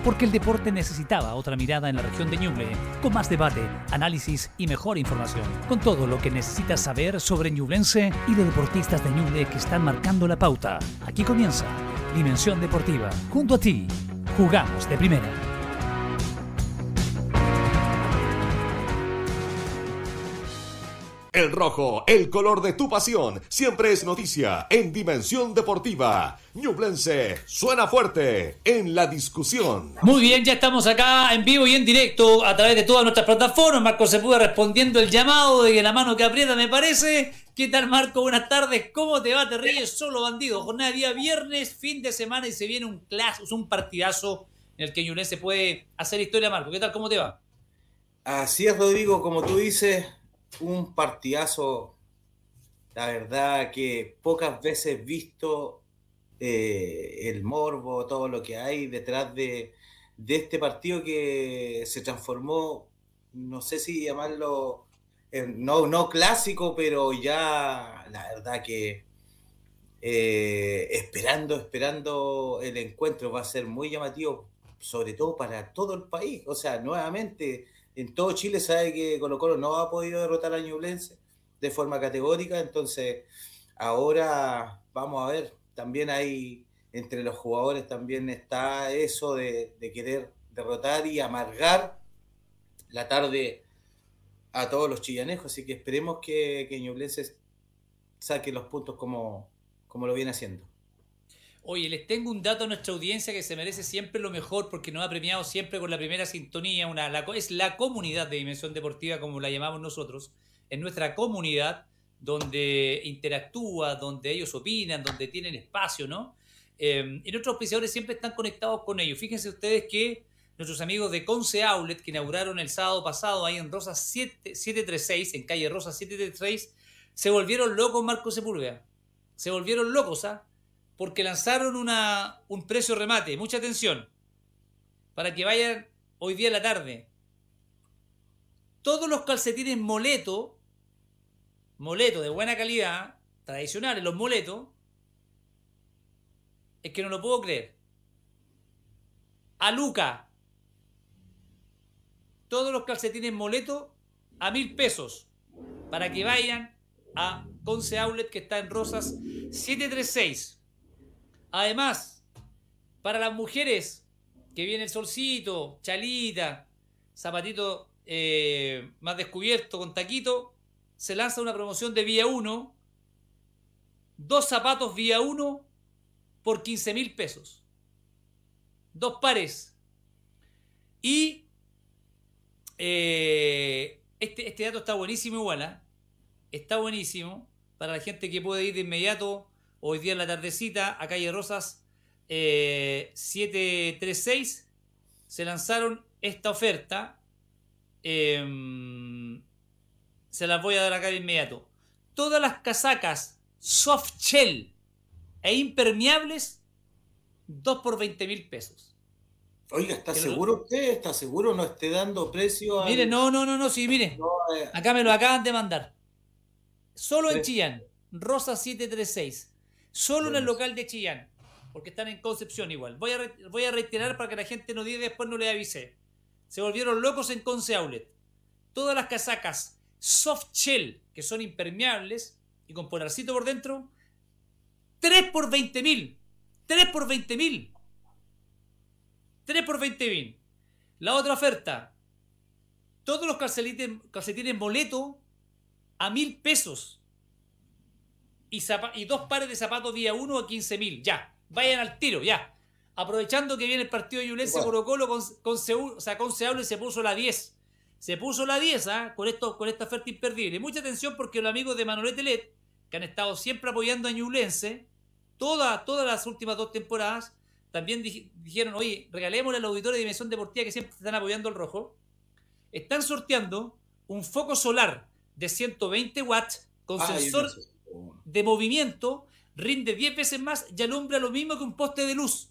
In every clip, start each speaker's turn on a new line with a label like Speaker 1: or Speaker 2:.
Speaker 1: porque el deporte necesitaba otra mirada en la región de Ñuble, con más debate, análisis y mejor información, con todo lo que necesitas saber sobre ñublense y de deportistas de Ñuble que están marcando la pauta. Aquí comienza Dimensión Deportiva. Junto a ti, jugamos de primera.
Speaker 2: El rojo, el color de tu pasión, siempre es noticia en Dimensión Deportiva. Ñublense suena fuerte en la discusión.
Speaker 3: Muy bien, ya estamos acá en vivo y en directo a través de todas nuestras plataformas. Marco Sepúlveda respondiendo el llamado de que la mano que aprieta, me parece. ¿Qué tal, Marco? Buenas tardes. ¿Cómo te va? Te ríes solo, bandido. Jornada de día viernes, fin de semana, y se viene un partidazo en el que Ñublense puede hacer historia, Marco. ¿Qué tal? ¿Cómo te va?
Speaker 4: Así es, Rodrigo, como tú dices, un partidazo, la verdad que pocas veces visto, el morbo, todo lo que hay detrás de este partido que se transformó, no sé si llamarlo, no clásico, pero ya la verdad que esperando el encuentro. Va a ser muy llamativo, sobre todo para todo el país. O sea, nuevamente, en todo Chile sabe que Colo-Colo no ha podido derrotar a Ñublense de forma categórica, entonces ahora vamos a ver. También hay, entre los jugadores también está eso de querer derrotar y amargar la tarde a todos los chillanejos, así que esperemos que Ñublense saque los puntos como lo viene haciendo.
Speaker 3: Oye, les tengo un dato a nuestra audiencia que se merece siempre lo mejor, porque nos ha premiado siempre con la primera sintonía. Es la comunidad de Dimensión Deportiva, como la llamamos nosotros. Es nuestra comunidad donde interactúa, donde ellos opinan, donde tienen espacio, ¿no? Y nuestros auspiciadores siempre están conectados con ellos. Fíjense ustedes que nuestros amigos de Conce Outlet, que inauguraron el sábado pasado ahí en Rosas 736, en calle Rosas 736, se volvieron locos, Marco Sepúlveda. Se volvieron locos, ¿ah? Porque lanzaron un precio remate. Mucha atención. Para que vayan hoy día a la tarde. Todos los calcetines Moleto de buena calidad, tradicionales, los Moleto, es que no lo puedo creer. A Luca. Todos los calcetines Moleto a 1.000 pesos. Para que vayan a Conce Outlet, que está en Rosas 736. Además, para las mujeres que viene el solcito, chalita, zapatito más descubierto con taquito, se lanza una promoción de Vía 1, 2 zapatos Vía 1 por 15.000 pesos. 2 pares. Y este dato está buenísimo igual, ¿eh? Está buenísimo para la gente que puede ir de inmediato hoy día en la tardecita a calle Rosas 736. Se lanzaron esta oferta. Se las voy a dar acá de inmediato. Todas las casacas soft shell e impermeables, 2 por 20.000 pesos.
Speaker 4: Oiga, ¿está seguro usted? ¿Está seguro? No esté dando precio a...
Speaker 3: Mire, no, sí, mire. No, acá me lo acaban de mandar. Solo en Chillán, Rosa 736. Solo en el local de Chillán, porque están en Concepción igual. Voy a reiterar para que la gente no diga y después no le avise. Se volvieron locos en Conce Outlet. Todas las casacas soft shell, que son impermeables y con polarcito por dentro, 3 por 20.000. 3 por 20.000. 3 por 20.000. La otra oferta, todos los calcetines Moleto a 1.000 pesos. Y 2 pares de zapatos Vía 1 a 15.000. Ya, vayan al tiro, ya. Aprovechando que viene el partido de Ñublense, Colo-Colo con Seúl, se puso la 10. Se puso la 10, ¿ah? Con esta oferta imperdible. Mucha atención, porque los amigos de Manolete LED, que han estado siempre apoyando a Ñublense todas las últimas 2 temporadas, también dijeron, oye, regalémosle al auditorio de Dimensión Deportiva, que siempre están apoyando al rojo. Están sorteando un foco solar de 120 watts con sensor de movimiento, rinde 10 veces más y alumbra lo mismo que un poste de luz.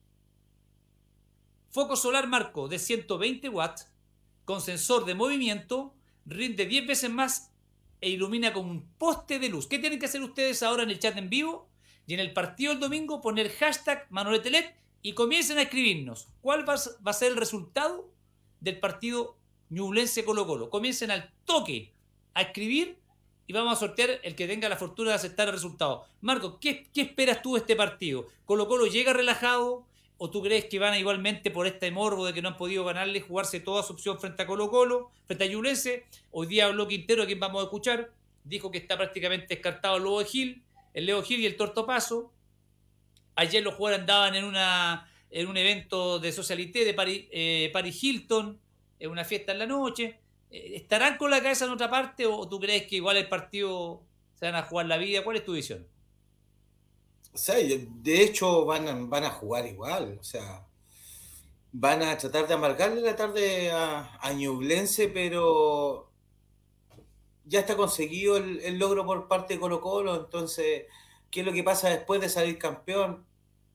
Speaker 3: Foco solar, Marco, de 120 watts con sensor de movimiento, rinde 10 veces más e ilumina como un poste de luz. ¿Qué tienen que hacer ustedes ahora en el chat en vivo? Y en el partido del domingo poner hashtag Manolete LED y comiencen a escribirnos cuál va a ser el resultado del partido Ñublense Colo-Colo. Comiencen al toque a escribir y vamos a sortear el que tenga la fortuna de aceptar el resultado. Marco, ¿qué esperas tú de este partido? ¿Colo-Colo llega relajado o tú crees que van a igualmente por este morbo de que no han podido ganarle, jugarse toda su opción frente a Colo-Colo, frente a Ñublense? Hoy día habló Quintero, a quien vamos a escuchar, dijo que está prácticamente descartado el Leo Gil y el Torto Paso. Ayer los jugadores andaban en un evento de Socialité de Paris Hilton, en una fiesta en la noche. ¿Estarán con la cabeza en otra parte o tú crees que igual el partido se van a jugar la vida? ¿Cuál es tu visión?
Speaker 4: O sea, de hecho van a jugar igual, o sea, van a tratar de amargarle la tarde a Ñublense, pero ya está conseguido el logro por parte de Colo-Colo. Entonces, ¿qué es lo que pasa después de salir campeón?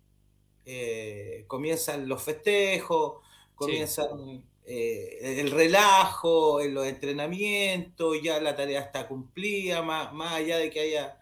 Speaker 4: Comienzan los festejos, comienzan el relajo en los entrenamientos, ya la tarea está cumplida, más allá de que haya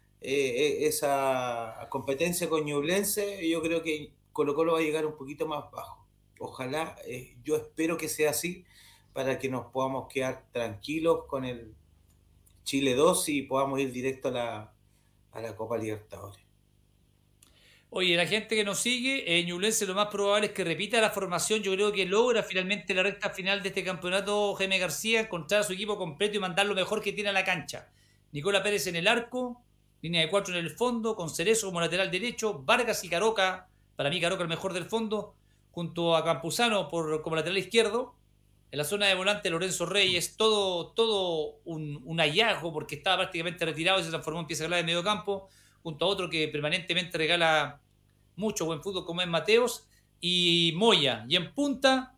Speaker 4: esa competencia con Ñublense. Yo creo que Colo-Colo va a llegar un poquito más bajo. Ojalá, yo espero que sea así para que nos podamos quedar tranquilos con el Chile 2 y podamos ir directo a la Copa Libertadores.
Speaker 3: Oye, la gente que nos sigue, Ñublense lo más probable es que repita la formación. Yo creo que logra finalmente la recta final de este campeonato Jaime García, encontrar a su equipo completo y mandar lo mejor que tiene a la cancha. Nicola Pérez en el arco, línea de 4 en el fondo, con Cerezo como lateral derecho, Vargas y Caroca, para mí Caroca el mejor del fondo, junto a Campuzano como lateral izquierdo. En la zona de volante Lorenzo Reyes, todo un hallazgo porque estaba prácticamente retirado y se transformó en pieza clave de medio campo, junto a otro que permanentemente regala mucho buen fútbol como es Mateos y Moya. Y en punta,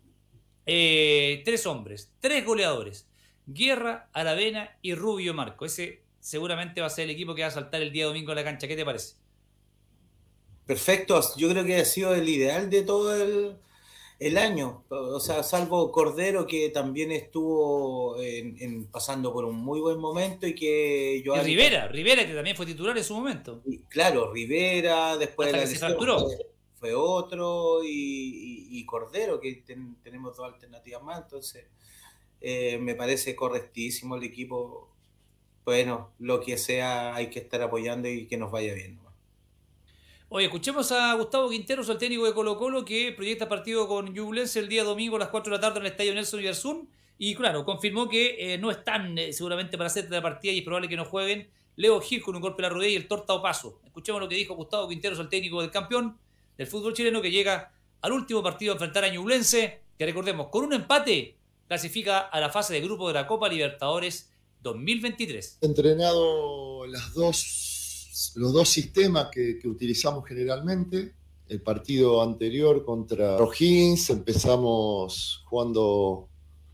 Speaker 3: 3 hombres, 3 goleadores, Guerra, Aravena y Rubio Marco. Ese seguramente va a ser el equipo que va a saltar el día domingo a la cancha. ¿Qué te parece?
Speaker 4: Perfecto, yo creo que ha sido el ideal de todo el año, o sea, salvo Cordero, que también estuvo pasando por un muy buen momento, y que
Speaker 3: y Rivera, que también fue titular en su momento.
Speaker 4: Claro, Rivera, después
Speaker 3: hasta
Speaker 4: de la
Speaker 3: lesión
Speaker 4: fue otro, y Cordero, que tenemos 2 alternativas más. Entonces me parece correctísimo el equipo. Bueno, lo que sea, hay que estar apoyando y que nos vaya bien.
Speaker 3: Oye, escuchemos a Gustavo Quinteros, el técnico de Colo-Colo, que proyecta partido con Ñublense el día domingo a las 4 de la tarde en el Estadio Nelson Oyarzún. Y claro, confirmó que no están seguramente para hacer la partida y es probable que no jueguen Leo Gil con un golpe en la rodilla y el Torta Paso. Escuchemos lo que dijo Gustavo Quinteros, el técnico del campeón del fútbol chileno, que llega al último partido a enfrentar a Ñublense, que recordemos, con un empate clasifica a la fase de grupo de la Copa Libertadores 2023.
Speaker 5: Entrenado los dos sistemas que utilizamos generalmente. El partido anterior contra O'Higgins empezamos jugando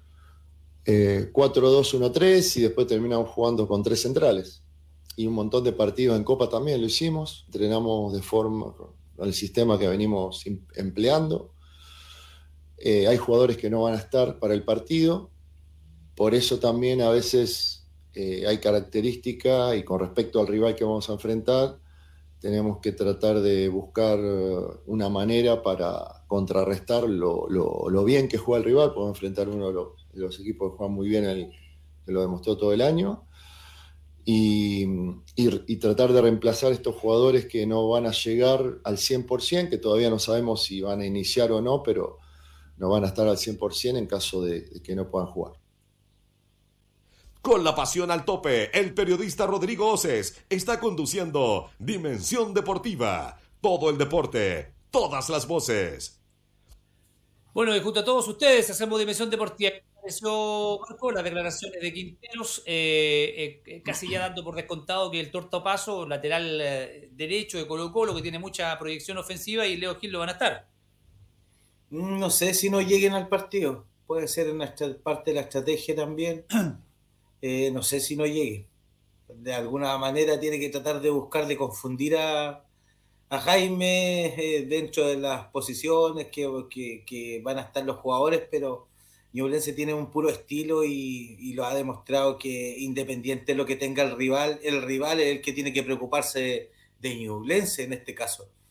Speaker 5: 4-2-1-3 y después terminamos jugando con 3 centrales. Y un montón de partidos en Copa también lo hicimos. Entrenamos de forma con el sistema que venimos empleando. Hay jugadores que no van a estar para el partido. Por eso también a veces hay características, y con respecto al rival que vamos a enfrentar, tenemos que tratar de buscar una manera para contrarrestar lo bien que juega el rival. Podemos enfrentar uno de los equipos que juegan muy bien, que lo demostró todo el año, y tratar de reemplazar estos jugadores que no van a llegar al 100%, que todavía no sabemos si van a iniciar o no, pero no van a estar al 100% en caso de que no puedan jugar.
Speaker 2: Con la pasión al tope, el periodista Rodrigo Oces está conduciendo Dimensión Deportiva. Todo el deporte, todas las voces.
Speaker 3: Bueno, y junto a todos ustedes hacemos Dimensión Deportiva. Apareció Marco las declaraciones de Quinteros, casi ya dando por descontado que el Torto Paso, lateral derecho de Colo-Colo, que tiene mucha proyección ofensiva, y Leo Gil lo van a estar.
Speaker 4: No sé si no lleguen al partido. Puede ser una parte de la estrategia también. No sé si no llegue. De alguna manera tiene que tratar de buscar de confundir a Jaime dentro de las posiciones que van a estar los jugadores, pero Ñublense tiene un puro estilo y lo ha demostrado, que independiente de lo que tenga el rival es el que tiene que preocuparse de Ñublense en este caso.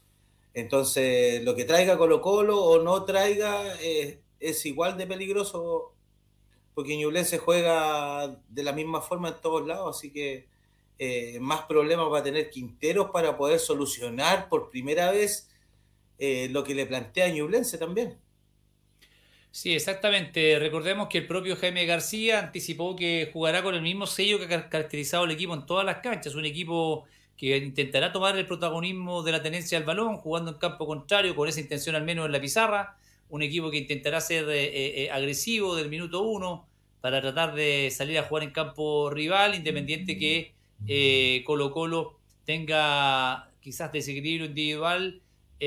Speaker 4: Entonces, lo que traiga Colo-Colo o no traiga es igual de peligroso, porque Ñublense juega de la misma forma en todos lados, así que más problemas va a tener Quinteros para poder solucionar por primera vez lo que le plantea Ñublense también.
Speaker 3: Sí, exactamente. Recordemos que el propio Jaime García anticipó que jugará con el mismo sello que ha caracterizado al equipo en todas las canchas. Un equipo que intentará tomar el protagonismo de la tenencia del balón, jugando en campo contrario, con esa intención al menos en la pizarra. Un equipo que intentará ser agresivo del minuto 1 para tratar de salir a jugar en campo rival, independiente que Colo-Colo tenga quizás desequilibrio individual.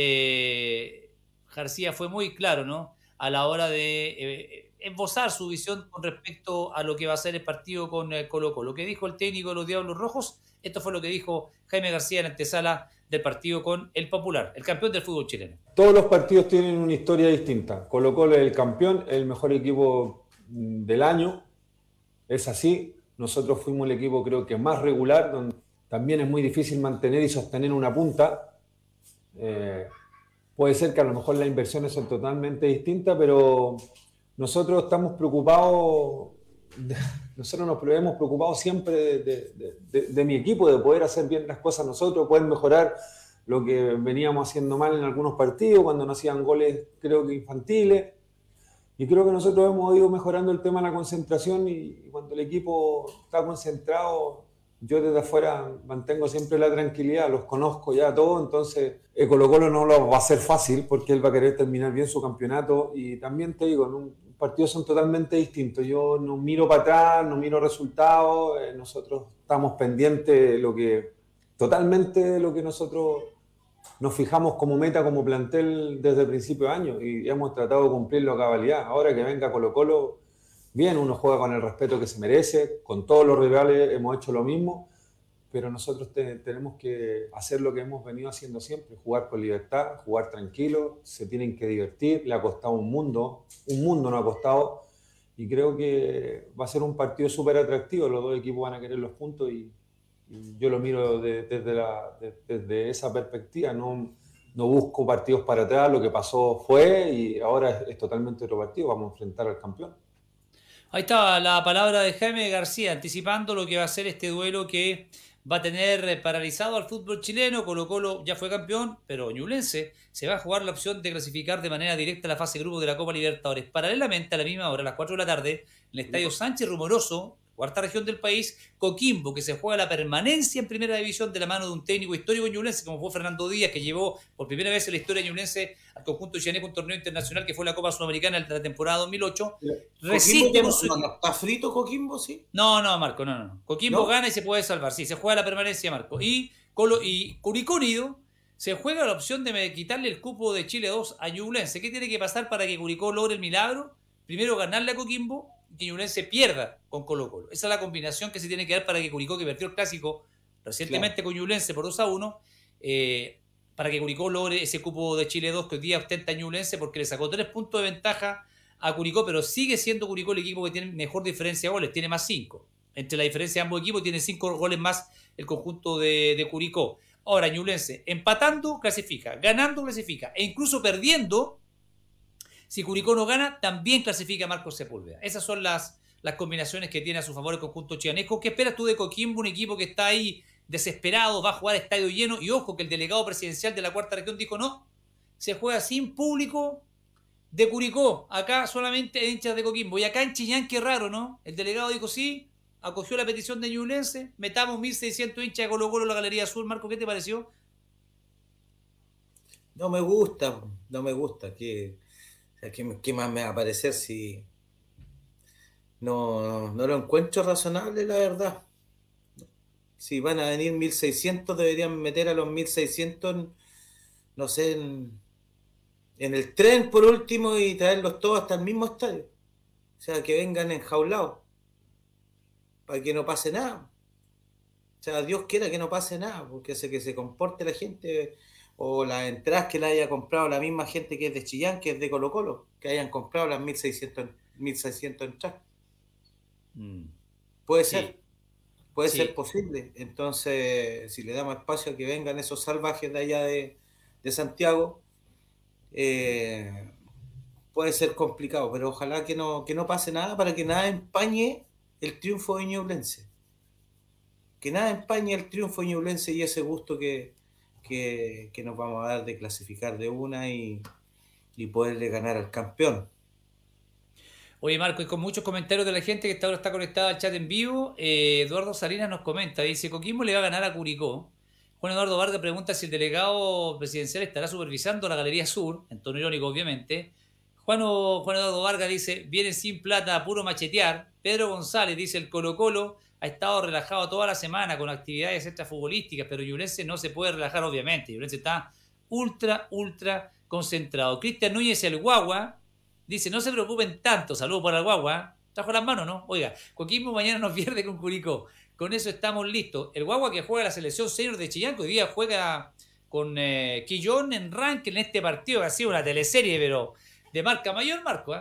Speaker 3: García fue muy claro, ¿no?, a la hora de esbozar su visión con respecto a lo que va a ser el partido con Colo-Colo. Lo que dijo el técnico de los Diablos Rojos, esto fue lo que dijo Jaime García en la antesala del partido con el Popular, el campeón del fútbol chileno.
Speaker 6: Todos los partidos tienen una historia distinta. Colo-Colo es el campeón, el mejor equipo del año, es así. Nosotros fuimos el equipo creo que más regular, donde también es muy difícil mantener y sostener una punta. Puede ser que a lo mejor las inversiones son totalmente distintas, pero nosotros estamos preocupados, nosotros nos hemos preocupado siempre de mi equipo, de poder hacer bien las cosas nosotros, poder mejorar lo que veníamos haciendo mal en algunos partidos, cuando no hacían goles creo que infantiles. Y creo que nosotros hemos ido mejorando el tema de la concentración y cuando el equipo está concentrado, yo desde afuera mantengo siempre la tranquilidad, los conozco ya todos, entonces Colo-Colo no lo va a hacer fácil porque él va a querer terminar bien su campeonato y también te digo, en un partido son totalmente distintos, yo no miro para atrás, no miro resultados, nosotros estamos pendientes totalmente de lo que nosotros nos fijamos como meta, como plantel desde el principio de año y hemos tratado de cumplirlo a cabalidad. Ahora que venga Colo-Colo, bien, uno juega con el respeto que se merece, con todos los rivales hemos hecho lo mismo, pero nosotros tenemos que hacer lo que hemos venido haciendo siempre, jugar con libertad, jugar tranquilo, se tienen que divertir, le ha costado un mundo no ha costado, y creo que va a ser un partido súper atractivo, los dos equipos van a querer los puntos y yo lo miro desde esa perspectiva, no busco partidos para atrás, lo que pasó fue y ahora es totalmente otro partido, vamos a enfrentar al campeón.
Speaker 3: Ahí estaba la palabra de Jaime García, anticipando lo que va a ser este duelo que va a tener paralizado al fútbol chileno. Colo-Colo ya fue campeón, pero Ñublense se va a jugar la opción de clasificar de manera directa a la fase grupo de la Copa Libertadores. Paralelamente, a la misma hora, a las 4 de la tarde, en el Estadio Sánchez Rumoroso, cuarta región del país, Coquimbo, que se juega la permanencia en primera división de la mano de un técnico histórico ñublense como fue Fernando Díaz, que llevó por primera vez en la historia ñublense al conjunto chilense un torneo internacional que fue la Copa Sudamericana de la temporada 2008.
Speaker 4: ¿Está frito Coquimbo, sí?
Speaker 3: No, Marco, no. Coquimbo ¿no? Gana y se puede salvar, sí, se juega la permanencia, Marco. Y Curicó Unido se juega la opción de quitarle el cupo de Chile 2 a Ñublense. ¿Qué tiene que pasar para que Curicó logre el milagro? Primero, ganarle a Coquimbo, que Ñublense pierda con Colo-Colo. Esa es la combinación que se tiene que dar para que Curicó, que perdió el clásico recientemente con Ñublense por 2-1, para que Curicó logre ese cupo de Chile 2 que hoy día ostenta Ñublense, porque le sacó 3 puntos de ventaja a Curicó, pero sigue siendo Curicó el equipo que tiene mejor diferencia de goles, tiene más 5. Entre la diferencia de ambos equipos tiene 5 goles más el conjunto de Curicó. Ahora Ñublense empatando clasifica, ganando clasifica, e incluso perdiendo, si Curicó no gana, también clasifica Marcos Sepúlveda. Esas son las combinaciones que tiene a su favor el conjunto chianesco. ¿Qué esperas tú de Coquimbo? Un equipo que está ahí desesperado, va a jugar a estadio lleno. Y ojo que el delegado presidencial de la cuarta región dijo no, se juega sin público de Curicó. Acá solamente hinchas de Coquimbo. Y acá en Chillán, qué raro, ¿no? El delegado dijo sí, acogió la petición de Ñublense, metamos 1.600 hinchas de Colo-Colo en la Galería Azul. Marco, ¿qué te pareció?
Speaker 4: No me gusta. ¿Qué más me va a parecer si no lo encuentro razonable, la verdad? Si van a venir 1.600, deberían meter a los 1.600, no sé, en el tren por último y traerlos todos hasta el mismo estadio. O sea, que vengan enjaulados para que no pase nada. O sea, Dios quiera que no pase nada, porque hace que se comporte la gente, o las entradas que la haya comprado la misma gente que es de Chillán, que es de Colo-Colo, que hayan comprado las 1.600 entradas. Puede ser. Puede ser posible. Entonces, si le damos espacio a que vengan esos salvajes de allá de de Santiago, puede ser complicado, pero ojalá que no pase nada para que nada empañe el triunfo de Ñublense. Que nada empañe el triunfo de Ñublense y ese gusto que nos vamos a dar de clasificar de una y poderle ganar al campeón.
Speaker 3: Oye, Marco, y con muchos comentarios de la gente que ahora está conectada al chat en vivo, Eduardo Salinas nos comenta, dice, Coquimbo le va a ganar a Curicó. Juan Eduardo Vargas pregunta si el delegado presidencial estará supervisando la Galería Sur, en tono irónico obviamente. Juan Eduardo Vargas dice, vienen sin plata a puro machetear. Pedro González dice, el Colo-Colo ha estado relajado toda la semana con actividades extrafutbolísticas, pero Ñublense no se puede relajar obviamente. Ñublense está ultra concentrado. Cristian Núñez, el Guagua, dice, no se preocupen tanto, saludos para el Guagua. Trajo las manos, ¿no? Oiga, Coquimbo mañana nos pierde con Curicó. Con eso estamos listos. El Guagua que juega la selección senior de Chillán, que hoy día juega con Quillón en ranking en este partido, que ha sido una teleserie, pero de marca mayor, Marco, ¿eh?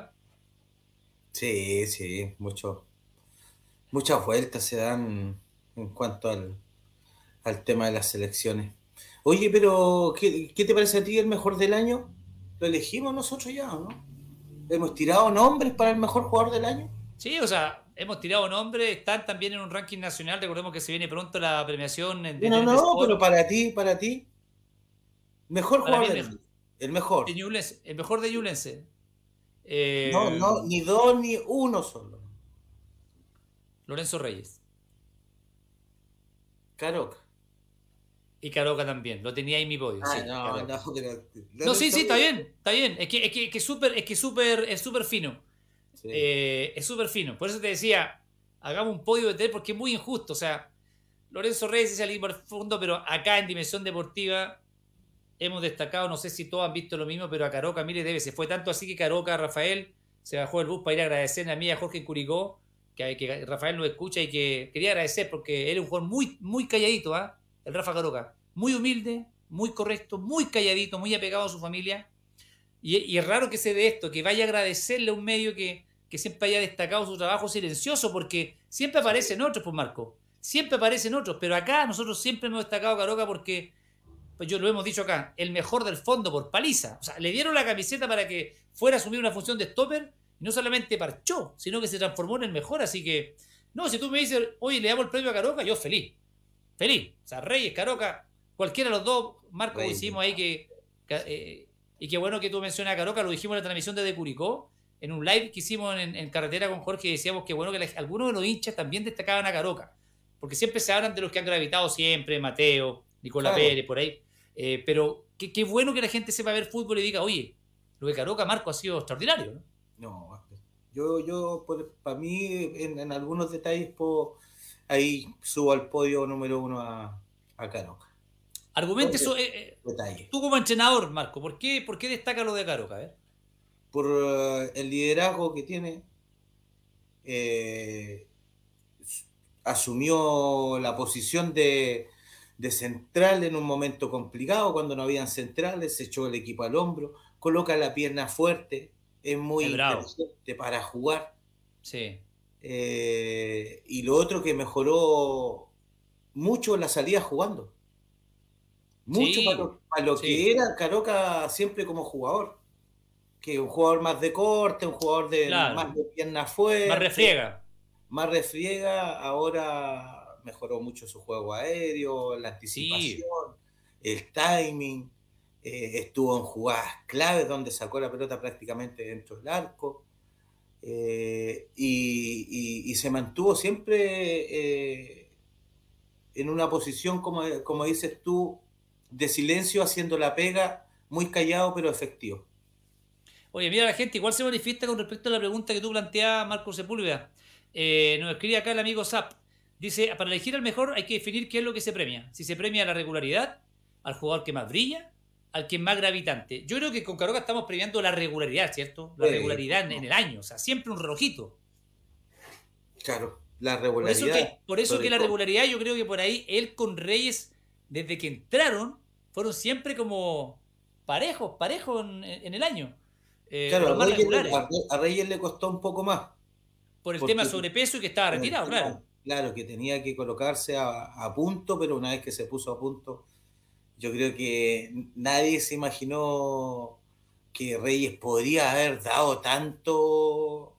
Speaker 4: Sí, muchas vueltas se dan en cuanto al tema de las selecciones. Oye, pero ¿qué te parece a ti el mejor del año? ¿Lo elegimos nosotros ya, no? ¿Hemos tirado nombres para el mejor jugador del año?
Speaker 3: Sí, o sea, hemos tirado nombres, están también en un ranking nacional, recordemos que se viene pronto la premiación de
Speaker 4: No, pero para ti, mejor jugador del año. El mejor.
Speaker 3: El mejor de Ñublense.
Speaker 4: No, ni dos ni uno solo.
Speaker 3: Lorenzo Reyes.
Speaker 4: Caroca.
Speaker 3: Y Caroca también, lo tenía ahí en mi podio. Sí,
Speaker 4: sí,
Speaker 3: está bien. Es que es súper fino.
Speaker 4: Sí.
Speaker 3: Es súper fino. Por eso te decía, hagamos un podio de tres porque es muy injusto. O sea, Lorenzo Reyes es el equipo al fondo, pero acá en Dimensión Deportiva hemos destacado, no sé si todos han visto lo mismo, pero a Caroca, mire, se fue tanto así que Caroca, Rafael, se bajó el bus para ir a agradecer a mí y a Jorge en Curicó, que Rafael nos escucha y que quería agradecer porque él es un jugador muy calladito, ¿eh? El Rafa Caroca, muy humilde, muy correcto, muy calladito, muy apegado a su familia. Y es raro que se dé esto, que vaya a agradecerle a un medio que siempre haya destacado su trabajo silencioso, porque siempre aparecen otros, pues Marco, siempre aparecen otros, pero acá nosotros siempre hemos destacado a Caroca porque, pues yo lo hemos dicho acá, el mejor del fondo por paliza. O sea, le dieron la camiseta para que fuera a asumir una función de stopper, y no solamente parchó, sino que se transformó en el mejor, así que, no, si tú me dices, oye, le damos el premio a Caroca, yo feliz. O sea, Reyes, Caroca, cualquiera de los dos, Marco, Reyes. Hicimos ahí y qué bueno que tú mencionas a Caroca, lo dijimos en la transmisión desde Curicó, en un live que hicimos en carretera con Jorge, decíamos que bueno que algunos de los hinchas también destacaban a Caroca, porque siempre se hablan de los que han gravitado siempre, Mateo, Nicolás Pérez, por ahí, pero qué bueno que la gente sepa ver fútbol y diga, oye, lo de Caroca, Marco, ha sido extraordinario, ¿no?
Speaker 4: No, yo para mí, en algunos detalles, ahí subo al podio número 1 a Caroca.
Speaker 3: Argumente eso, tú como entrenador, Marco, ¿por qué destaca lo de Caroca? A ver.
Speaker 4: Por el liderazgo que tiene, asumió la posición de central en un momento complicado, cuando no habían centrales, se echó el equipo al hombro, coloca la pierna fuerte, es muy inteligente para jugar.
Speaker 3: Sí.
Speaker 4: Y lo otro que mejoró mucho la salida jugando. Mucho sí, para lo que era Caroca siempre como jugador. Que un jugador más de corte, un jugador más de pierna fuerte. Más refriega. Ahora mejoró mucho su juego aéreo, la anticipación, el timing. Estuvo en jugadas claves donde sacó la pelota prácticamente dentro del arco. Y se mantuvo siempre en una posición, como dices tú, de silencio, haciendo la pega, muy callado pero efectivo.
Speaker 3: Oye, mira, la gente igual se manifiesta con respecto a la pregunta que tú planteabas, Marco Sepúlveda. Nos escribe acá el amigo Zap. Dice, para elegir al mejor hay que definir qué es lo que se premia. Si se premia la regularidad, al jugador que más brilla, al que es más gravitante. Yo creo que con Caroca estamos premiando la regularidad, ¿cierto? La regularidad en el año, o sea, siempre un relojito.
Speaker 4: Claro, la regularidad.
Speaker 3: Por eso que la regularidad, yo creo que por ahí, él con Reyes, desde que entraron, fueron siempre como parejos en el año.
Speaker 4: Claro, a Reyes le costó un poco más.
Speaker 3: Por el tema sobrepeso y que estaba retirado, claro.
Speaker 4: Claro, que tenía que colocarse a punto, pero una vez que se puso a punto, yo creo que nadie se imaginó que Reyes podría haber dado tanto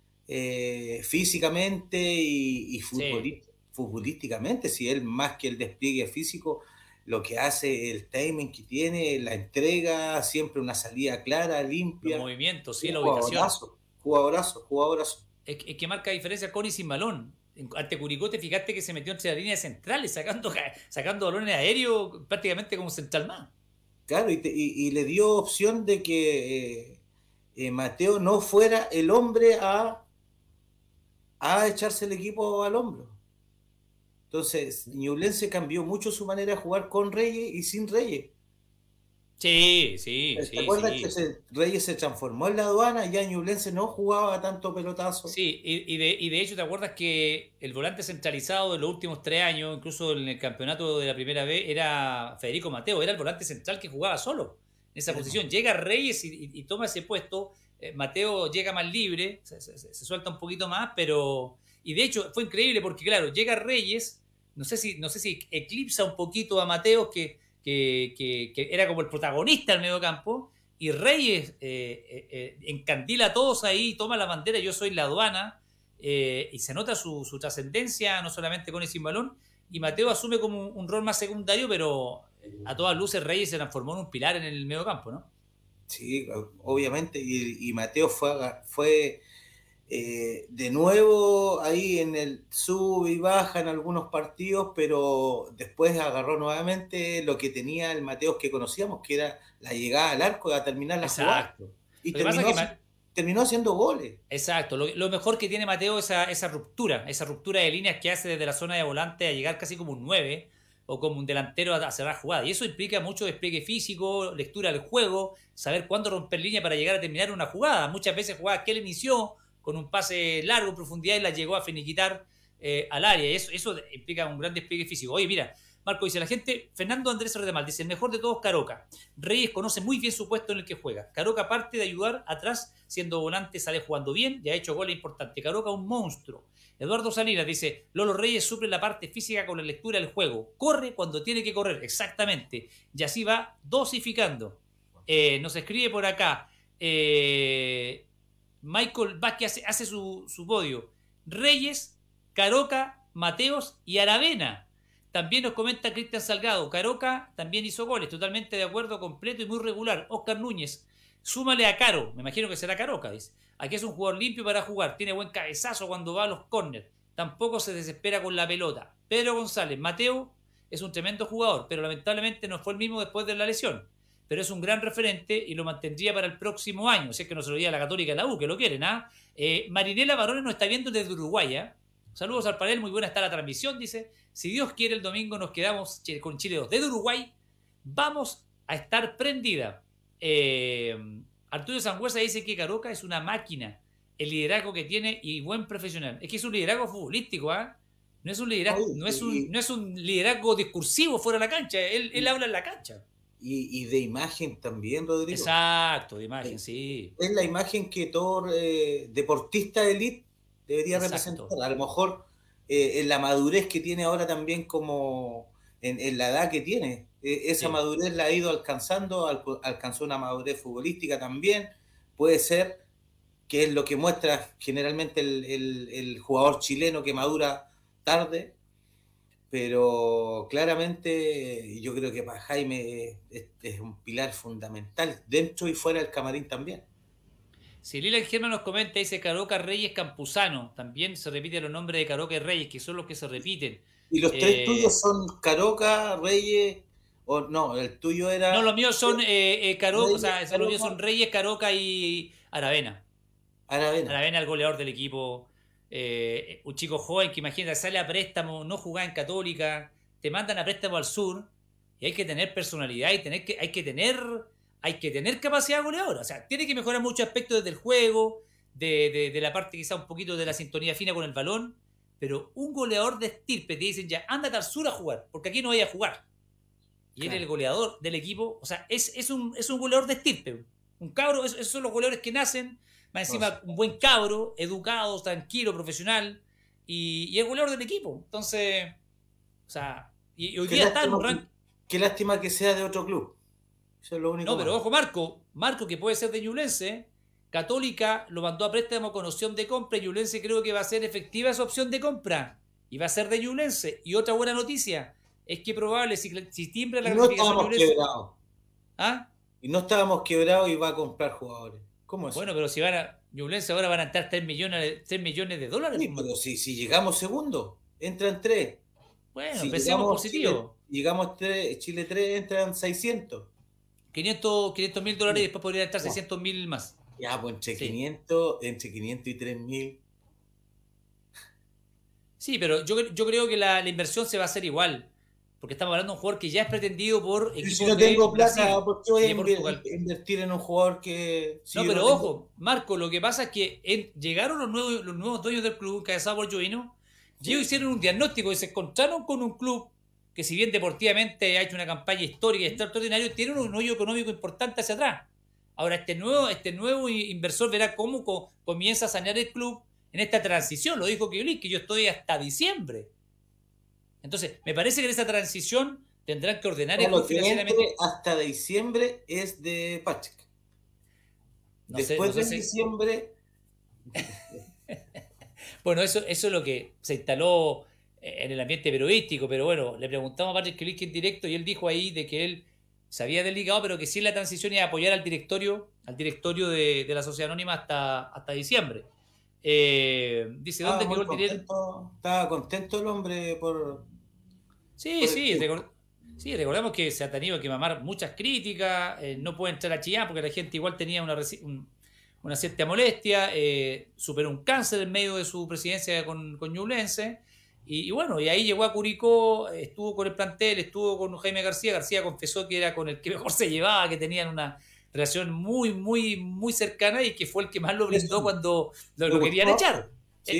Speaker 4: físicamente y futbolísticamente, si él más que el despliegue físico, lo que hace, el timing que tiene, la entrega, siempre una salida clara, limpia.
Speaker 3: Los movimientos, sí, la ubicación.
Speaker 4: Jugadorazo.
Speaker 3: Es que marca diferencia con y sin balón. Ante Curicó te fijaste que se metió entre las líneas centrales, sacando balones aéreos prácticamente como central más.
Speaker 4: Claro, y le dio opción de que Mateo no fuera el hombre a echarse el equipo al hombro. Entonces, Ñublense cambió mucho su manera de jugar con Reyes y sin Reyes.
Speaker 3: Sí.
Speaker 4: ¿Te acuerdas que Reyes se transformó en la Aduana y ya Ñublense no jugaba tanto pelotazo?
Speaker 3: Sí, y de hecho, ¿te acuerdas que el volante centralizado de los últimos 3 años, incluso en el campeonato de la primera vez, era Federico Mateo, era el volante central que jugaba solo en esa posición? Llega Reyes y toma ese puesto, Mateo llega más libre, se suelta un poquito más, pero... Y de hecho fue increíble porque, claro, llega Reyes, no sé si eclipsa un poquito a Mateo, que era como el protagonista del medio campo, y Reyes encandila a todos ahí, toma la bandera, yo soy la Aduana, y se nota su trascendencia, no solamente con y sin balón, y Mateo asume como un rol más secundario, pero a todas luces Reyes se transformó en un pilar en el medio campo, ¿no?
Speaker 4: Sí, obviamente, y Mateo fue de nuevo ahí en el sub y baja en algunos partidos, pero después agarró nuevamente lo que tenía el Mateos que conocíamos, que era la llegada al arco, a terminar la jugada. Y terminó haciendo goles.
Speaker 3: Exacto, lo mejor que tiene Mateo es esa ruptura de líneas que hace desde la zona de volante a llegar casi como un 9 o como un delantero a cerrar jugada. Y eso implica mucho despliegue físico, lectura del juego, saber cuándo romper línea para llegar a terminar una jugada. Muchas veces jugadas que él inició con un pase largo, en profundidad, y la llegó a finiquitar al área. Y eso implica un gran despliegue físico. Oye, mira, Marco dice, la gente, Fernando Andrés Redemal, dice, el mejor de todos, Caroca. Reyes conoce muy bien su puesto en el que juega. Caroca, aparte de ayudar atrás, siendo volante, sale jugando bien y ha hecho goles importantes. Caroca, un monstruo. Eduardo Salinas dice, Lolo Reyes suple la parte física con la lectura del juego. Corre cuando tiene que correr, exactamente. Y así va dosificando. Nos escribe por acá, Michael Vázquez hace su podio. Reyes, Caroca, Mateos y Aravena. También nos comenta Cristian Salgado. Caroca también hizo goles, totalmente de acuerdo, completo y muy regular. Oscar Núñez, súmale a Caro, me imagino que será Caroca, dice. Aquí es un jugador limpio para jugar, tiene buen cabezazo cuando va a los córneres, tampoco se desespera con la pelota. Pedro González, Mateo es un tremendo jugador, pero lamentablemente no fue el mismo después de la lesión. Pero es un gran referente y lo mantendría para el próximo año, si es que no se lo diga la Católica y la U, que lo quieren, ¿ah? Marinela Barones nos está viendo desde Uruguay, ¿eh? Saludos al panel, muy buena está la transmisión, dice. Si Dios quiere, el domingo nos quedamos con Chile 2. Desde Uruguay vamos a estar prendida. Arturo Sangüesa dice que Caroca es una máquina, el liderazgo que tiene y buen profesional. Es que es un liderazgo futbolístico, ¿ah? No es un liderazgo, no es un liderazgo discursivo fuera de la cancha, él habla en la cancha.
Speaker 4: Y de imagen también, Rodrigo.
Speaker 3: Exacto, de imagen, sí.
Speaker 4: Es la imagen que todo deportista de élite debería representar. A lo mejor en la madurez que tiene ahora también, como en la edad que tiene. Esa madurez la ha ido alcanzando, alcanzó una madurez futbolística también. Puede ser que es lo que muestra generalmente el jugador chileno que madura tarde. Pero claramente yo creo que para Jaime es un pilar fundamental, dentro y fuera del camarín también.
Speaker 3: Si Lila Germán nos comenta, dice Caroca, Reyes, Campuzano. También se repiten los nombres de Caroca y Reyes, que son los que se repiten.
Speaker 4: ¿Y los tres tuyos son Caroca, Reyes, o no? El tuyo era...
Speaker 3: No, los míos son Caroca, o sea, los míos son Reyes, Caroca y Aravena. Aravena, el goleador del equipo. Un chico joven que, imagínate, sale a préstamo, no jugaba en Católica, te mandan a préstamo al sur, y hay que tener personalidad y hay que tener capacidad goleadora. O sea, tiene que mejorar muchos aspectos desde el juego, de la parte quizá un poquito de la sintonía fina con el balón, pero un goleador de estirpe te dicen ya, ándate al sur a jugar, porque aquí no vaya a jugar. Y claro, él es el goleador del equipo, o sea, es un goleador de estirpe, un cabro, esos son los goleadores que nacen. Más encima, un buen cabro, educado, tranquilo, profesional, y es goleador del equipo. Entonces, o sea, y hoy día está en un ranking.
Speaker 4: Qué lástima que sea de otro club. Eso es lo único.
Speaker 3: No, pero ojo, Marco que puede ser de Ñublense. Católica lo mandó a préstamo con opción de compra y Ñublense creo que va a ser efectiva esa opción de compra. Y va a ser de Ñublense. Y otra buena noticia es que probable, si timbra la
Speaker 4: clasificación Ñublense... Quebrados.
Speaker 3: ¿Ah?
Speaker 4: Y no estábamos quebrados y va a comprar jugadores. ¿Cómo es?
Speaker 3: Bueno, pero si van a Ñublense ahora van a estar 3 millones de dólares.
Speaker 4: Sí, pero si llegamos segundo, entran 3.
Speaker 3: Bueno, si empecemos positivo.
Speaker 4: Llegamos 3, Chile 3, entran 600.
Speaker 3: 500 $500 y después podrían estar 600.000 más.
Speaker 4: Ya, pues entre 500 y 3.000.
Speaker 3: Sí, pero yo creo que la inversión se va a hacer igual. Porque estamos hablando de un jugador que ya es pretendido por equipos.
Speaker 4: Si no tengo plata, ¿por qué voy a invertir en un jugador que...
Speaker 3: Si no, pero no ojo, Marco, lo que pasa es que llegaron los nuevos dueños del club, encabezados por Jovino, y ellos hicieron un diagnóstico y se encontraron con un club que, si bien deportivamente ha hecho una campaña histórica y extraordinaria, tiene un hoyo económico importante hacia atrás. Ahora, este nuevo inversor verá cómo comienza a sanear el club en esta transición. Lo dijo Kiolis, que yo estoy hasta diciembre. Entonces, me parece que en esa transición tendrán que ordenar el club financieramente.
Speaker 4: Hasta diciembre es de Patrick. Después de diciembre...
Speaker 3: Bueno, eso es lo que se instaló en el ambiente periodístico, pero bueno, le preguntamos a Patrick Kiolis en directo y él dijo ahí de que él se había desligado, pero que sí en la transición iba a apoyar al directorio de la Sociedad Anónima hasta diciembre. Dice, ¿dónde quedó el dinero?
Speaker 4: Estaba contento el hombre por...
Speaker 3: Sí, recordemos que se ha tenido que mamar muchas críticas, no puede entrar a Chillán porque la gente igual tenía una cierta molestia, superó un cáncer en medio de su presidencia con Ñublense, y bueno, y ahí llegó a Curicó, estuvo con el plantel, estuvo con Jaime García confesó que era con el que mejor se llevaba, que tenían una relación muy, muy, muy cercana y que fue el que más lo blindó cuando lo querían echar.
Speaker 4: Sí,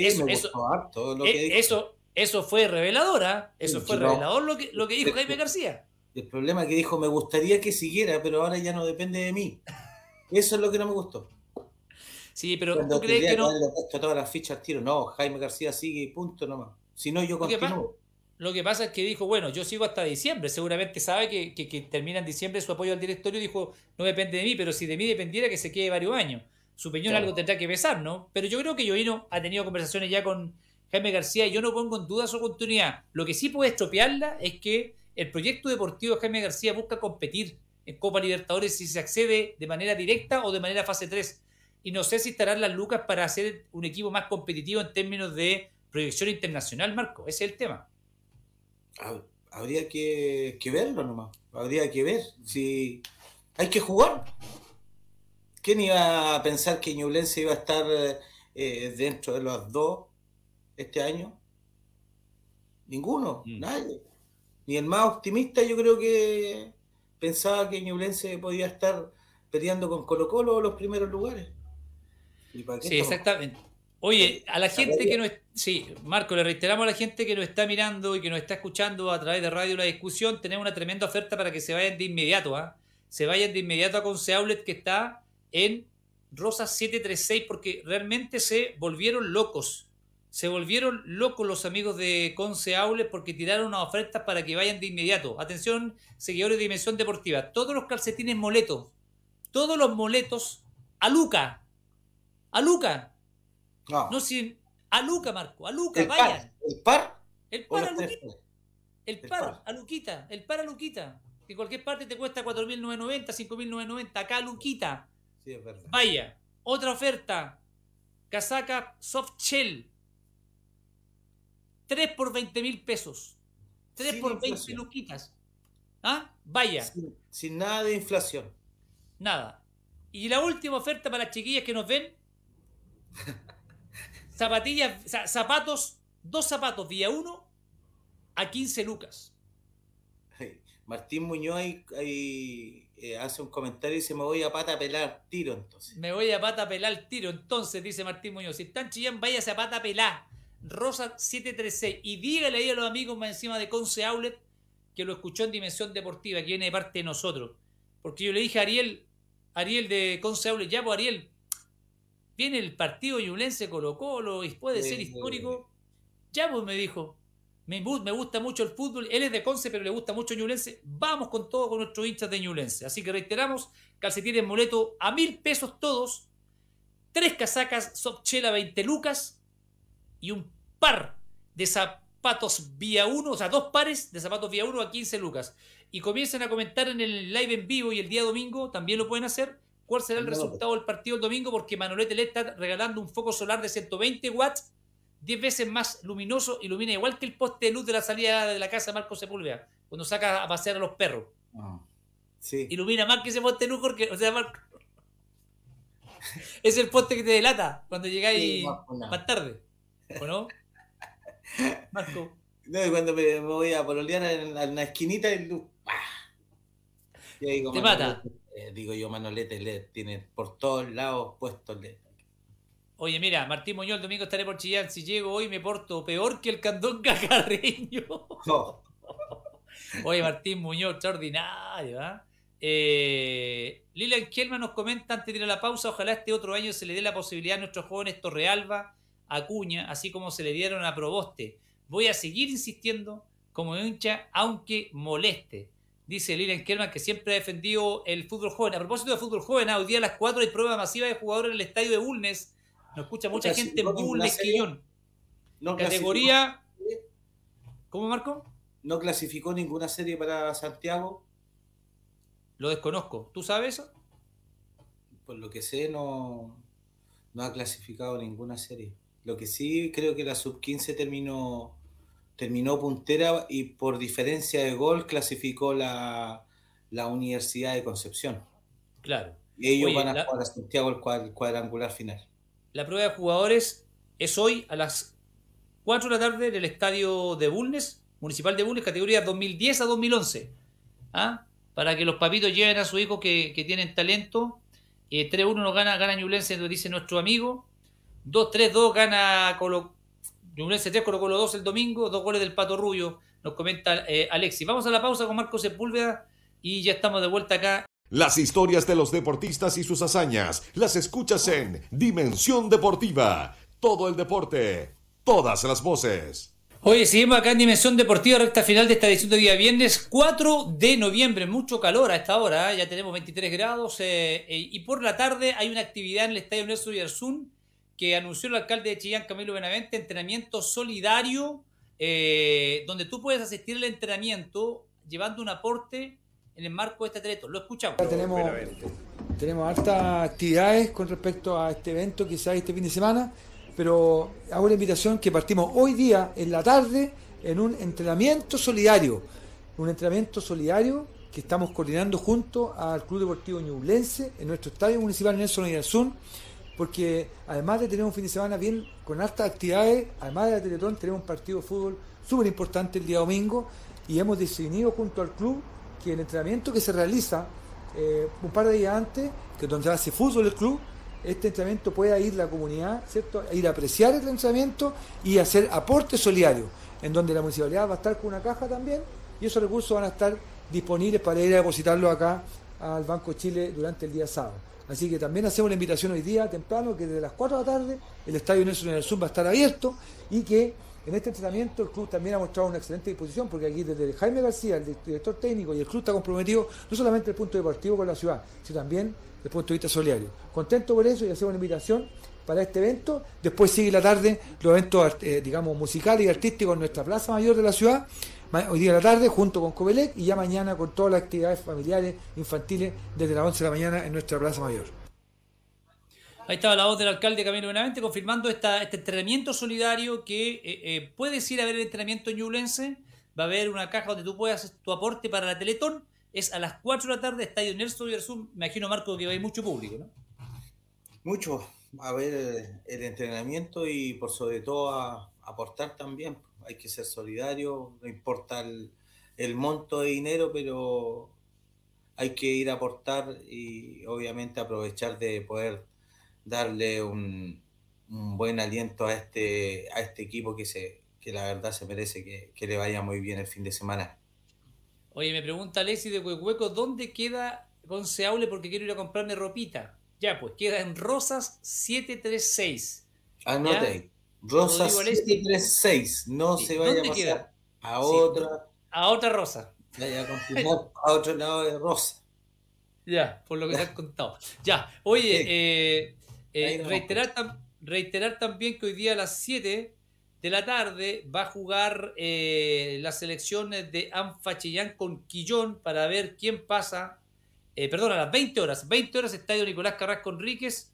Speaker 3: Eso fue reveladora, revelador lo que dijo Jaime García.
Speaker 4: El problema es que dijo, me gustaría que siguiera, pero ahora ya no depende de mí. Eso es lo que no me gustó.
Speaker 3: Sí, pero cuando ¿tú crees que no?
Speaker 4: Le he puesto todas las fichas al tiro. No, Jaime García sigue y punto nomás. Si no, yo continúo.
Speaker 3: Lo que pasa es que dijo, bueno, yo sigo hasta diciembre. Seguramente sabe que termina en diciembre su apoyo al directorio. Dijo, no depende de mí, pero si de mí dependiera, que se quede varios años. Su opinión algo tendrá que pesar, ¿no? Pero yo creo que Jovino ha tenido conversaciones ya con Jaime García y yo no pongo en duda su continuidad. Lo que sí puede estropearla es que el proyecto deportivo de Jaime García busca competir en Copa Libertadores si se accede de manera directa o de manera fase 3. Y no sé si estarán las lucas para hacer un equipo más competitivo en términos de proyección internacional, Marco. Ese es el tema.
Speaker 4: Habría que verlo nomás. Habría que ver. Si hay que jugar. ¿Quién iba a pensar que Ñublense iba a estar dentro de los 2 este año? Ninguno, nadie. Ni el más optimista yo creo que pensaba que Ñublense podía estar peleando con Colo-Colo los primeros lugares.
Speaker 3: Sí, exactamente. Oye, a la gente que nos... Sí, Marco, le reiteramos a la gente que nos está mirando y que nos está escuchando a través de Radio La Discusión, tenemos una tremenda oferta para que se vayan de inmediato, Se vayan de inmediato a Conce Outlet, que está en Rosas 736, porque realmente se volvieron locos. Se volvieron locos los amigos de Conce Outlet porque tiraron unas ofertas para que vayan de inmediato. Atención, seguidores de Dimensión Deportiva. Todos los calcetines moletos, todos los moletos, a Luca. No, sin a Luca, Marco, a Luca, vayan.
Speaker 4: ¿El par?
Speaker 3: El par a Luquita. El par a Luquita. El par a Luquita. En cualquier parte te cuesta 4.990, 5.990. Acá a Luquita.
Speaker 4: Sí, es verdad.
Speaker 3: Vaya. Otra oferta. Casaca Soft Shell. 3 por 20.000 pesos. 3 sin por inflación. 20 luquitas. Vaya.
Speaker 4: Sin nada de inflación.
Speaker 3: Nada. Y la última oferta para las chiquillas que nos ven. Zapatillas, zapatos, 2 zapatos día 1 a 15 lucas.
Speaker 4: Martín Muñoz ahí hace un comentario y dice, me voy a pata a pelar tiro entonces.
Speaker 3: Me voy a pata a pelar tiro entonces, dice Martín Muñoz. Si están Chillán, váyase a pata a pelar. Rosa 736. Y dígale ahí a los amigos más encima de Conce Outlet que lo escuchó en Dimensión Deportiva, que viene de parte de nosotros. Porque yo le dije a Ariel de Conce Outlet, ya pues Ariel, viene el partido Ñublense Colo-Colo y puede ser histórico. Ya pues me dijo, Me gusta mucho el fútbol. Él es de Conce, pero le gusta mucho Ñublense. Vamos con todo con nuestros hinchas de Ñublense. Así que reiteramos, calcetines Moleto a 1.000 pesos todos. 3 casacas Softchela 20 lucas. Y un par de zapatos vía 1, o sea, 2 pares de zapatos vía 1 a 15 lucas. Y comiencen a comentar en el live en vivo y el día domingo, también lo pueden hacer, cuál será el resultado del partido el domingo, porque Manolete le está regalando un foco solar de 120 watts, 10 veces más luminoso, ilumina igual que el poste de luz de la salida de la casa de Marco Sepúlveda, cuando saca a pasear a los perros.
Speaker 4: Sí.
Speaker 3: Ilumina más que ese poste de luz, porque, o sea, Marco, es el poste que te delata cuando llegáis más tarde, ¿o no? Marco.
Speaker 4: No, y cuando me voy a pololear en la esquinita y luz, y digo,
Speaker 3: te mata.
Speaker 4: Digo yo, Manolete LED tiene por todos lados puestos LED.
Speaker 3: Oye, mira, Martín Muñoz, el domingo estaré por Chillán. Si llego hoy me porto peor que el Candón Cacarreño.
Speaker 4: No.
Speaker 3: Oye, Martín Muñoz, extraordinario, ¿eh? Lilian Kelman nos comenta antes de ir a la pausa, ojalá este otro año se le dé la posibilidad a nuestros jóvenes Torrealba, Acuña, así como se le dieron a Proboste. Voy a seguir insistiendo como hincha, aunque moleste. Dice Lilian Kelman, que siempre ha defendido el fútbol joven. A propósito de fútbol joven, hoy día a las 4 hay prueba masiva de jugadores en el estadio de Bulnes. Nos escucha mucha gente en Bulnes, Quillón. Categoría... ¿Cómo, Marco?
Speaker 4: ¿No clasificó ninguna serie para Santiago?
Speaker 3: Lo desconozco. ¿Tú sabes eso?
Speaker 4: Por lo que sé, no ha clasificado ninguna serie. Lo que sí, creo que la sub-15 terminó puntera y por diferencia de gol clasificó la Universidad de Concepción.
Speaker 3: Claro.
Speaker 4: Y ellos van a jugar a Santiago el cuadrangular final.
Speaker 3: La prueba de jugadores es hoy a las 4 de la tarde en el estadio de Bulnes, Municipal de Bulnes, categoría 2010 a 2011. Para que los papitos lleven a sus hijos que tienen talento. 3-1 nos gana Ñublense, lo dice nuestro amigo. 2-3-2 gana Ñublense 3, Colo Colo 2 el domingo. 2 goles del Pato Rubio, nos comenta Alexis. Vamos a la pausa con Marco Sepúlveda y ya estamos de vuelta acá.
Speaker 2: Las historias de los deportistas y sus hazañas las escuchas en Dimensión Deportiva. Todo el deporte, todas las voces.
Speaker 3: Oye, seguimos acá en Dimensión Deportiva, recta final de esta edición de día viernes 4 de noviembre. Mucho calor a esta hora, ya tenemos 23 grados y por la tarde hay una actividad en el Estadio Nelson Oyarzún que anunció el alcalde de Chillán, Camilo Benavente, entrenamiento solidario, donde tú puedes asistir al entrenamiento llevando un aporte en el marco de este Teletón. Lo escuchamos.
Speaker 7: Tenemos hartas actividades con respecto a este evento que se hace este fin de semana, pero hago la invitación que partimos hoy día en la tarde en un entrenamiento solidario. Un entrenamiento solidario que estamos coordinando junto al Club Deportivo Ñublense en nuestro estadio municipal Nelson Oyarzún, porque además de tener un fin de semana bien con hartas actividades, además de la Teletón, tenemos un partido de fútbol súper importante el día domingo y hemos decidido junto al club que el entrenamiento que se realiza un par de días antes, que donde hace fútbol el club, este entrenamiento pueda ir la comunidad, ¿cierto? A ir a apreciar el entrenamiento y hacer aporte solidario, en donde la municipalidad va a estar con una caja también y esos recursos van a estar disponibles para ir a depositarlos acá al Banco Chile durante el día sábado. Así que también hacemos la invitación hoy día temprano, que desde las 4 de la tarde el Estadio Nelson Oyarzún va a estar abierto y que en este entrenamiento el club también ha mostrado una excelente disposición, porque aquí desde Jaime García, el director técnico, y el club está comprometido no solamente desde el punto deportivo con la ciudad, sino también desde el punto de vista solidario. Contento por eso y hacemos una invitación para este evento. Después sigue la tarde los eventos musicales y artísticos en nuestra Plaza Mayor de la ciudad, hoy día a la tarde junto con Comelec y ya mañana con todas las actividades familiares, infantiles, desde las 11 de la mañana en nuestra Plaza Mayor.
Speaker 3: Ahí estaba la voz del alcalde Camilo Benavente confirmando este entrenamiento solidario que puedes ir a ver el entrenamiento ñublense. Va a haber una caja donde tú puedas hacer tu aporte para la Teletón. Es a las 4 de la tarde, Estadio Nelson Oyarzún. Me imagino, Marco, que va a ir mucho público, ¿no?
Speaker 4: Mucho. A ver el entrenamiento y por sobre todo a aportar también. Hay que ser solidario, no importa el monto de dinero, pero hay que ir a aportar y obviamente aprovechar de poder darle un buen aliento a este equipo que la verdad se merece que le vaya muy bien el fin de semana.
Speaker 3: Oye, me pregunta Alexis de Huehueco, ¿dónde queda Conceaule? Porque quiero ir a comprarme ropita. Ya, pues, queda en Rosas 736.
Speaker 4: Anote ahí. Rosas 736. No
Speaker 3: sí.
Speaker 4: se vaya a pasar.
Speaker 3: Queda?
Speaker 4: a otra.
Speaker 3: A otra Rosa.
Speaker 4: A otro lado de Rosa.
Speaker 3: Ya, por lo que te has contado. Ya, oye, reiterar también que hoy día a las 7 de la tarde va a jugar las selecciones de ANFA Chillán con Quillón para ver quién pasa. A las 20 horas, Estadio Nicolás Carrasco Enríquez,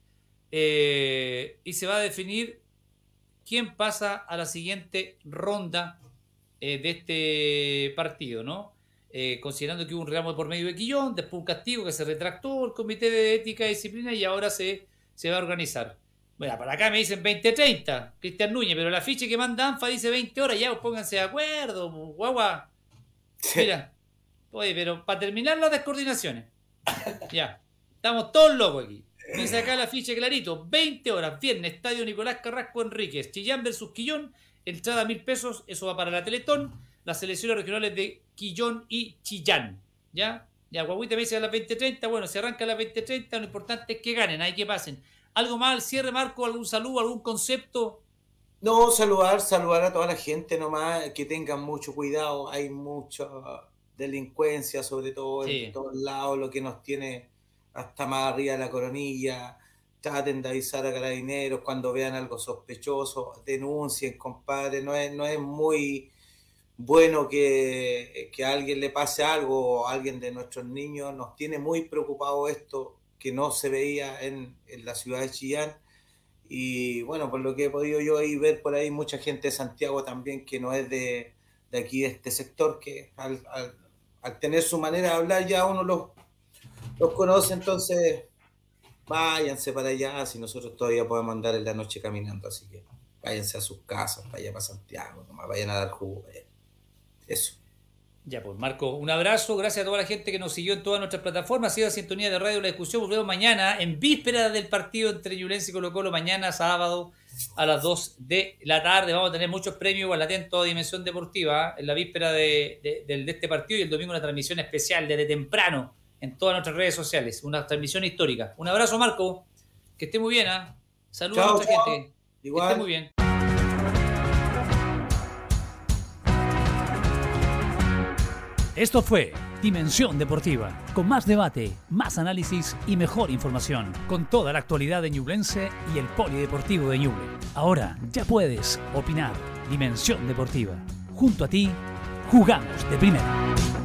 Speaker 3: y se va a definir quién pasa a la siguiente ronda de este partido, ¿no? Considerando que hubo un reclamo por medio de Quillón, después un castigo que se retractó el Comité de Ética y Disciplina y ahora se va a organizar. Bueno, para acá me dicen 20:30, Cristian Núñez, pero el afiche que manda ANFA dice 20 horas, ya pónganse de acuerdo, guagua. Mira, oye, pero para terminar las descoordinaciones, ya, estamos todos locos aquí. Dice acá el afiche clarito, 20 horas, viernes, Estadio Nicolás Carrasco Enríquez, Chillán versus Quillón, entrada 1.000 pesos, eso va para la Teletón, las selecciones regionales de Quillón y Chillán, ¿ya? Ya, guaguita me dice a las 20:30, bueno, se arranca a las 20:30, lo importante es que ganen, hay que pasen. ¿Algo más al cierre, Marco? ¿Algún saludo, algún concepto?
Speaker 4: No, saludar a toda la gente nomás, que tengan mucho cuidado, hay mucha delincuencia, sobre todo en todos lados, lo que nos tiene hasta más arriba de la coronilla. Traten de avisar a carabineros cuando vean algo sospechoso, denuncien, compadre, no es muy bueno que a alguien le pase algo o a alguien de nuestros niños. Nos tiene muy preocupado esto, que no se veía en la ciudad de Chillán. Y bueno, por lo que he podido yo ahí ver por ahí, mucha gente de Santiago también que no es de aquí, de este sector, que al tener su manera de hablar ya uno los conoce, entonces váyanse para allá, si nosotros todavía podemos andar en la noche caminando, así que váyanse a sus casas, para allá para Santiago, nomás vayan a dar jugo, eso.
Speaker 3: Ya, pues Marco, un abrazo, gracias a toda la gente que nos siguió en todas nuestras plataformas, ha sido la sintonía de Radio La Discusión. Volvemos mañana, en víspera del partido entre Ñublense y Colo-Colo, mañana sábado a las 2 de la tarde. Vamos a tener muchos premios, igual atento a Dimensión Deportiva, en la víspera de este partido, y el domingo una transmisión especial desde temprano en todas nuestras redes sociales, una transmisión histórica. Un abrazo, Marco, que esté muy bien, ¿eh? Saludos a nuestra gente.
Speaker 4: Igual.
Speaker 3: Que esté muy bien.
Speaker 1: Esto fue Dimensión Deportiva, con más debate, más análisis y mejor información, con toda la actualidad de Ñublense y el Polideportivo de Ñuble. Ahora ya puedes opinar. Dimensión Deportiva. Junto a ti, jugamos de primera.